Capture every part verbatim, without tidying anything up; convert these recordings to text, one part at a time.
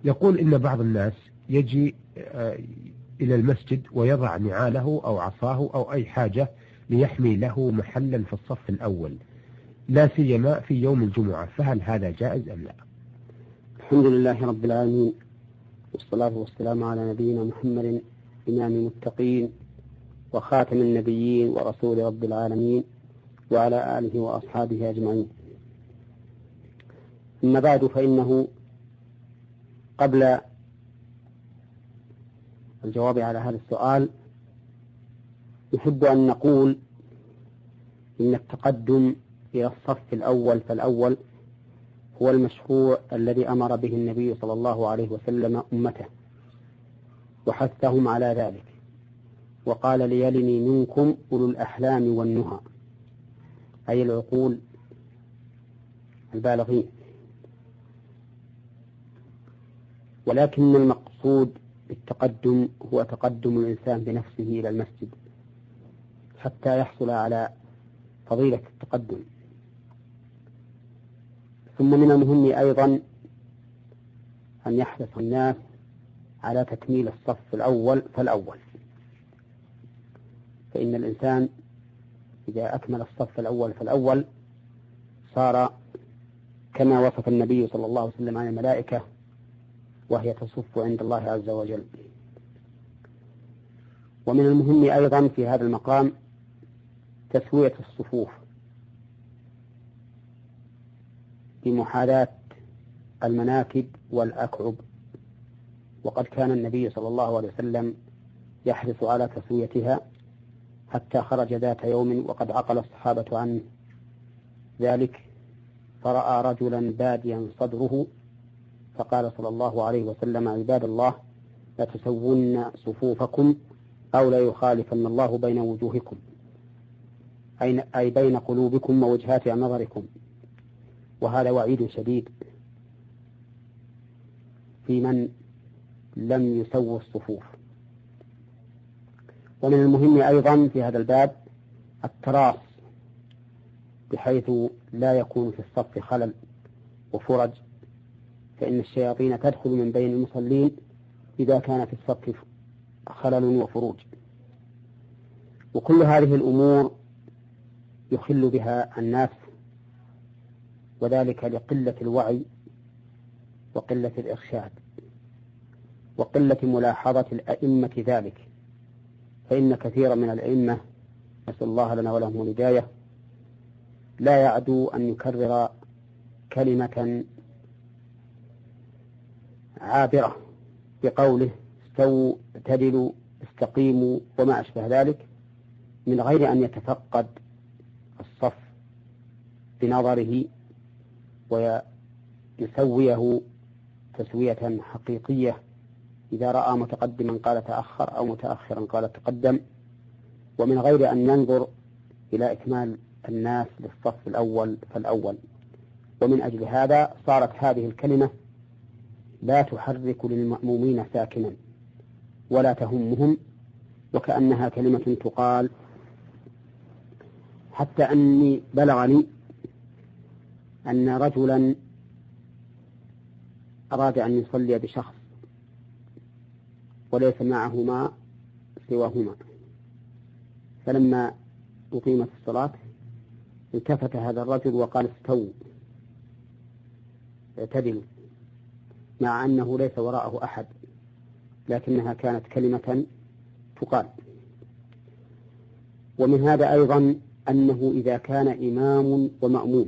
يقول إن بعض الناس يجي إلى المسجد ويضع نعاله أو عصاه أو أي حاجة ليحمي له محلا في الصف الأول، لا سيما في يوم الجمعة، فهل هذا جائز أم لا؟ الحمد لله رب العالمين، والصلاة والسلام على نبينا محمد إمام المتقين وخاتم النبيين ورسول رب العالمين وعلى آله وأصحابه أجمعين. أما بعد، فإنه قبل الجواب على هذا السؤال نحب أن نقول إن التقدم إلى الصف الأول فالأول هو المشروع الذي أمر به النبي صلى الله عليه وسلم أمته وحثهم على ذلك، وقال: ليلني منكم أولو الأحلام والنهى، أي العقول البالغين. ولكن المقصود بالتقدم هو تقدم الإنسان بنفسه إلى المسجد حتى يحصل على فضيلة التقدم. ثم من المهم أيضا أن يحرص الناس على تكميل الصف الأول فالأول، فإن الإنسان إذا أكمل الصف الأول فالأول صار كما وصف النبي صلى الله عليه وسلم عن الملائكة وهي تصف عند الله عز وجل. ومن المهم أيضا في هذا المقام تسوية الصفوف بمحاذاة المناكب والأكعب، وقد كان النبي صلى الله عليه وسلم يحرص على تسويتها حتى خرج ذات يوم وقد عقل الصحابة عنه ذلك، فرأى رجلا باديا صدره فقال صلى الله عليه وسلم: عباد الله، لا تسوون صفوفكم أو لا يخالفن الله بين وجوهكم، أي بين قلوبكم ووجهات نظركم. وهذا وعيد شديد في من لم يسووا الصفوف. ومن المهم أيضا في هذا الباب التراص، بحيث لا يكون في الصف خلل وفرج، فإن الشياطين تدخل من بين المصلين إذا كان في الصف خلل وفروج. وكل هذه الأمور يخل بها الناس، وذلك لقلة الوعي وقلة الإرشاد وقلة ملاحظة الأئمة ذلك. فإن كثيرا من الأئمة، نسأل الله لنا ولهم الهداية، لا يعدو أن يكرر كلمة عابرة بقوله: استووا، اعتدلوا، استقيموا، وما أشبه ذلك، من غير أن يتفقد الصف بنظره ويسويه تسوية حقيقية. إذا رأى متقدما قال تأخر، أو متأخرا قال تقدم، ومن غير أن ينظر إلى إكمال الناس للصف الأول فالأول. ومن أجل هذا صارت هذه الكلمة لا تحرك للمأمومين ساكنا ولا تهمهم، وكأنها كلمة تقال. حتى أني بلغني أن رجلا أراد أن يصلي بشخص وليس معهما سواهما، فلما أقيمت الصلاة التفت هذا الرجل وقال: استووا، اعتدلوا، مع أنه ليس وراءه أحد، لكنها كانت كلمة تقال. ومن هذا أيضا أنه إذا كان إمام ومأموم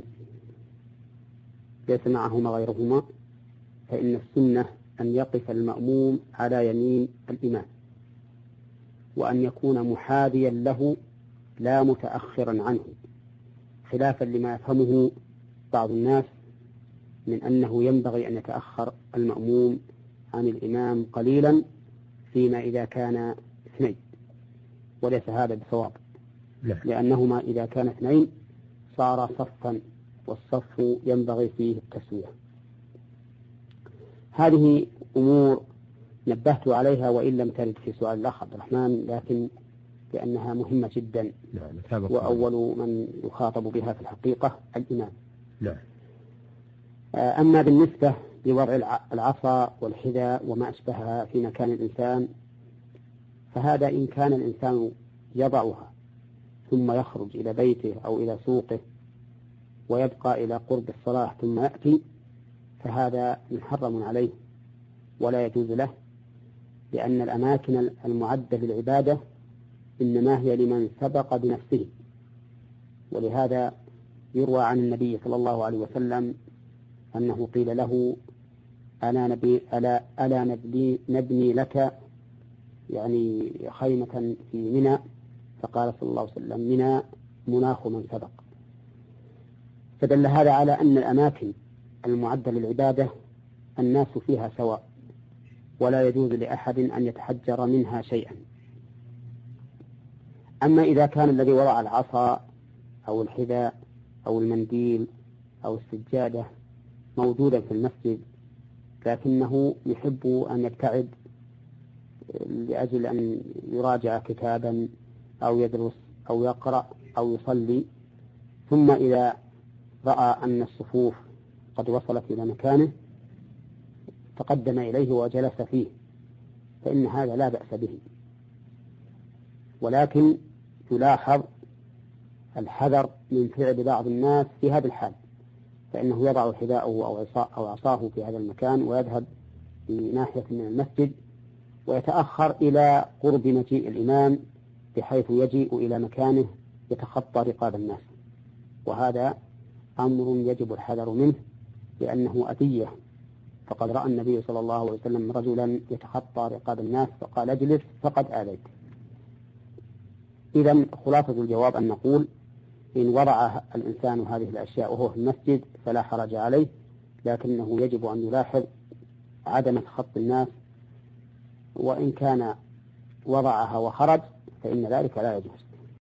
ليس معهما غيرهما، فإن السنة أن يقف المأموم على يمين الإمام، وأن يكون محاذيا له لا متأخرا عنه، خلافا لما يفهمه بعض الناس من أنه ينبغي أن يتأخر المأموم عن الإمام قليلا فيما إذا كان اثنين، وليس هذا بصواب، لأنهما إذا كان اثنين صار صفا، والصف ينبغي فيه التسوية. هذه أمور نبهت عليها وإن لم ترد في سؤال الأخ عبد الرحمن، لكن لأنها مهمة جدا، وأول من يخاطب بها في الحقيقة الإمام. لا. أما بالنسبة لوضع العصا والحذاء وما أشبهها في مكان الإنسان، فهذا إن كان الإنسان يضعها ثم يخرج إلى بيته أو إلى سوقه ويبقى إلى قرب الصلاة ثم يأتي، فهذا محرم عليه ولا يجوز له، لأن الأماكن المعدة للعبادة إنما هي لمن سبق بنفسه. ولهذا يروى عن النبي صلى الله عليه وسلم أنه قيل له ألا نبي ألا ألا نبني, نبني لك يعني خيمة في منى، فقال صلى الله عليه وسلم منى مناخ من سبق. فدل هذا على أن الأماكن المعدة للعبادة الناس فيها سواء، ولا يجوز لأحد أن يتحجر منها شيئا. أما إذا كان الذي وضع العصا أو الحذاء أو المنديل أو السجادة موجودا في المسجد لكنه يحب أن يبتعد لأجل أن يراجع كتابا أو يدرس أو يقرأ أو يصلي، ثم إذا رأى أن الصفوف قد وصلت إلى مكانه تقدم إليه وجلس فيه، فإن هذا لا بأس به، ولكن يلاحظ الحذر من فعل بعض الناس في هذا الحال، فإنه يضع حذاءه أو عصاه في هذا المكان ويذهب في ناحية من المسجد ويتأخر إلى قرب مجيء الإمام بحيث يجيء إلى مكانه يتخطى رقاب الناس، وهذا أمر يجب الحذر منه لأنه أذية. فقد رأى النبي صلى الله عليه وسلم رجلا يتخطى رقاب الناس فقال اجلس فقد آذيت. إذن خلاصة الجواب أن نقول إن وضع الإنسان هذه الأشياء وهو في المسجد فلا حرج عليه، لكنه يجب أن يلاحظ عدم تخطي الناس، وإن كان وضعها وخرج فإن ذلك لا يجوز.